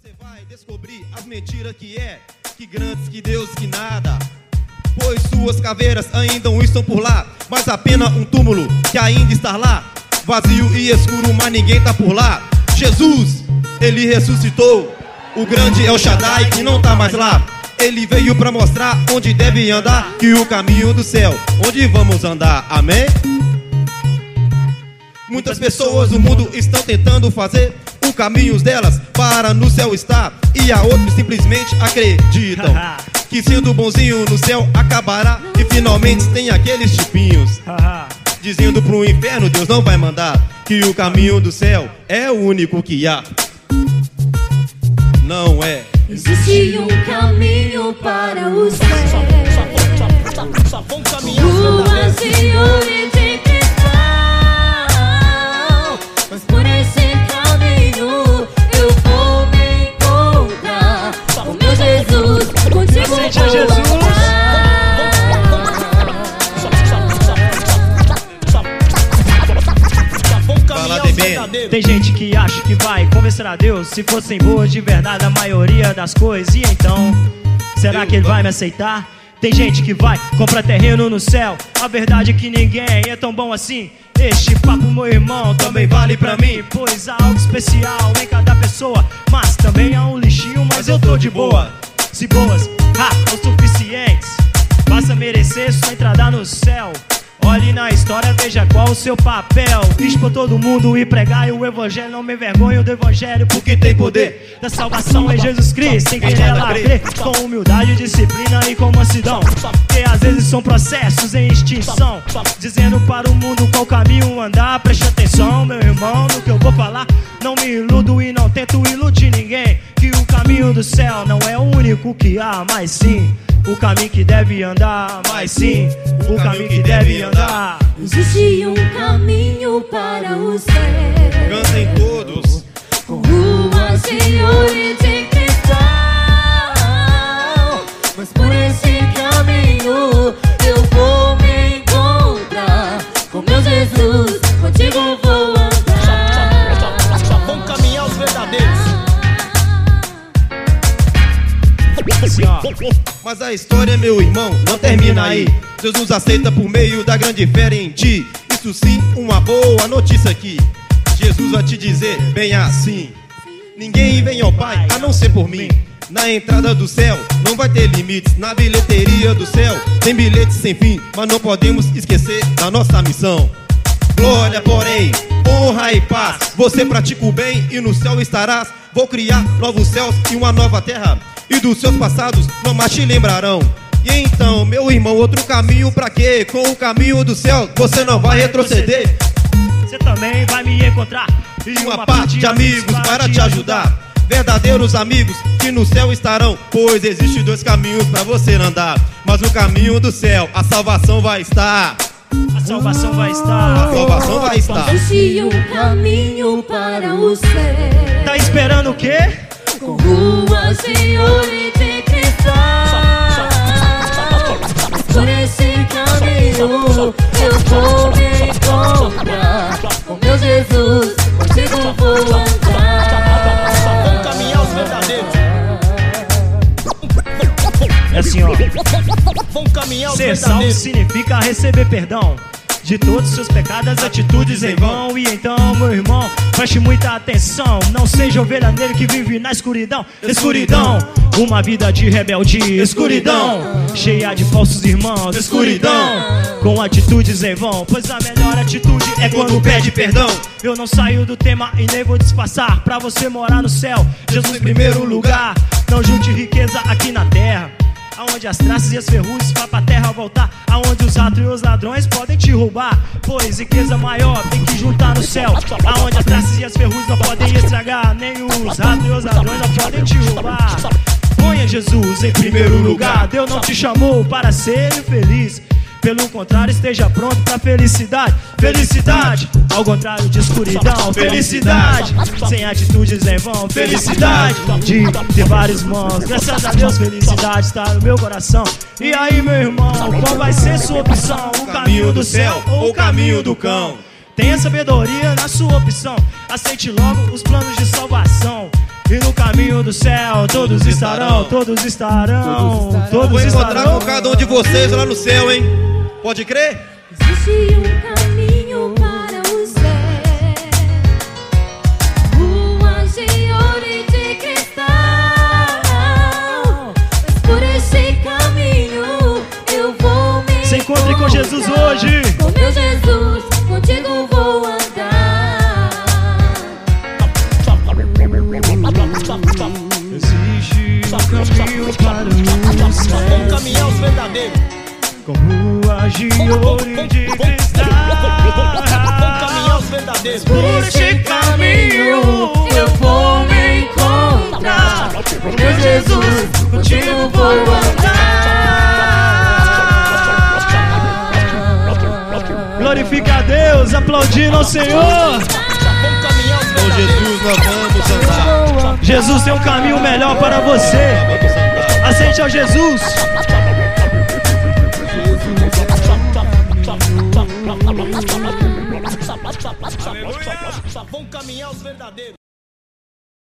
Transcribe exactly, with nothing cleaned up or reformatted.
Você vai descobrir as mentiras que é, que grandes, que Deus, que nada. Pois suas caveiras ainda estão por lá, mas apenas um túmulo que ainda está lá, vazio e escuro, mas ninguém tá por lá. Jesus, ele ressuscitou, o grande El Shaddai que não tá mais lá. Ele veio pra mostrar onde deve andar, que o caminho do céu, onde vamos andar, amém? Muitas pessoas no mundo estão tentando fazer o caminho delas para no céu estar, e a outros simplesmente acreditam que sendo bonzinho no céu acabará, e finalmente tem aqueles tipinhos dizendo pro inferno Deus não vai mandar, que o caminho do céu é o único que há. Não é. Existe um caminho para o céu, ruas e olhos de cristal, mas por esse caminho eu vou me encontrar com meu Jesus, contigo vou andar. Tem gente que acha que vai convencer a Deus, se fossem boas de verdade a maioria das coisas, e então, será que ele vai me aceitar? Tem gente que vai comprar terreno no céu, a verdade é que ninguém é tão bom assim. Este papo, meu irmão, também vale pra mim, pois há algo especial em cada pessoa, mas também há um lixinho, mas eu tô de boa. Se boas, ah, o suficientes, basta merecer sua entrada no céu. Olhe na história, veja qual o seu papel. Diz pra todo mundo e pregar o evangelho. Não me envergonho do evangelho, porque tem poder da salvação em Jesus Cristo. Sem quem nela crê, com humildade, disciplina e com mansidão, que às vezes são processos em extinção, dizendo para o mundo qual caminho andar. Preste atenção, meu irmão, no que eu vou falar. Não me iludo e não tento iludir ninguém, que o caminho do céu não é o único que há, mas sim o caminho que deve andar, mas sim o caminho que deve andar. Existe um caminho para o céu, cantem todos, com ruas e olhos de cristal, mas por esse caminho eu vou me encontrar com meu Jesus, contigo vou andar. Só vão caminhar os verdadeiros. Assim, ó. Mas a história, meu irmão, não termina aí. Deus nos aceita por meio da grande fé em ti. Isso sim, uma boa notícia aqui. Jesus vai te dizer bem assim: ninguém vem ao Pai a não ser por mim. Na entrada do céu não vai ter limites. Na bilheteria do céu tem bilhetes sem fim. Mas não podemos esquecer da nossa missão. Glória, porém, honra e paz. Você pratica o bem e no céu estarás. Vou criar novos céus e uma nova terra, e dos seus passados não mais te lembrarão. E então, meu irmão, outro caminho pra quê? Com o caminho do céu você não vai retroceder. Você também vai me encontrar e uma, uma parte de amigos para te ajudar. Verdadeiros amigos que no céu estarão, pois existe dois caminhos pra você andar. Mas no caminho do céu a salvação vai estar. A salvação vai estar. A salvação vai estar. Existe um caminho para o céu. Tá esperando o quê? Com ruas e olhos de cristal, por esse caminho eu vou me encontrar com meu Jesus, contigo vou andar. Só vão caminhar os verdadeiros. É assim, ó. Vão caminhar os ser salvo verdadeiros significa receber perdão de todos os seus pecados, atitudes em vão. E então, meu irmão, preste muita atenção. Não seja ovelha negra que vive na escuridão. Escuridão, uma vida de rebeldia. Escuridão, cheia de falsos irmãos. Escuridão, com atitudes em vão. Pois a melhor atitude é quando pede perdão. Eu não saio do tema e nem vou disfarçar. Pra você morar no céu, Jesus em primeiro lugar. Não junte riqueza aqui na terra, aonde as traças e as ferrugem vão pra terra voltar, aonde os ratos e os ladrões podem te roubar. Pois riqueza maior tem que juntar no céu, aonde as traças e as ferrugem não podem estragar, nem os ratos e os ladrões não podem te roubar. Ponha Jesus em primeiro lugar. Deus não te chamou para ser infeliz, pelo contrário, esteja pronto pra felicidade. Felicidade, ao contrário de escuridão. Felicidade, sem atitudes em vão. Felicidade, de ter vários mãos. Graças a Deus, felicidade está no meu coração. E aí, meu irmão, qual vai ser sua opção? O caminho do céu ou o caminho do cão? Tenha sabedoria na sua opção. Aceite logo os planos de salvação. E no caminho do céu todos estarão, todos estarão, Eu todos vou encontrar estarão. com cada um de vocês lá no céu, hein? Pode crer? Existe um caminho para o céu, ruas de ouro e de cristal. Mas por esse caminho eu vou me Se encontre com Jesus encontrar. hoje. Com meu Jesus, contigo vou andar. Existe um caminho para o Vamos céu, caminhar os verdadeiros. com ruas de ouro e de Vamos caminhar cristal. os verdadeiros. Por esse caminho eu vou me encontrar. Com meu Jesus, contigo vou andar. Glorifica a Deus, aplaudindo ao Senhor. Vamos caminhar os Com verdadeiros. Jesus nós vamos andar. Jesus tem um caminho melhor para você. Vamos andar. Aceite ao Jesus. Vamos caminhar os verdadeiros.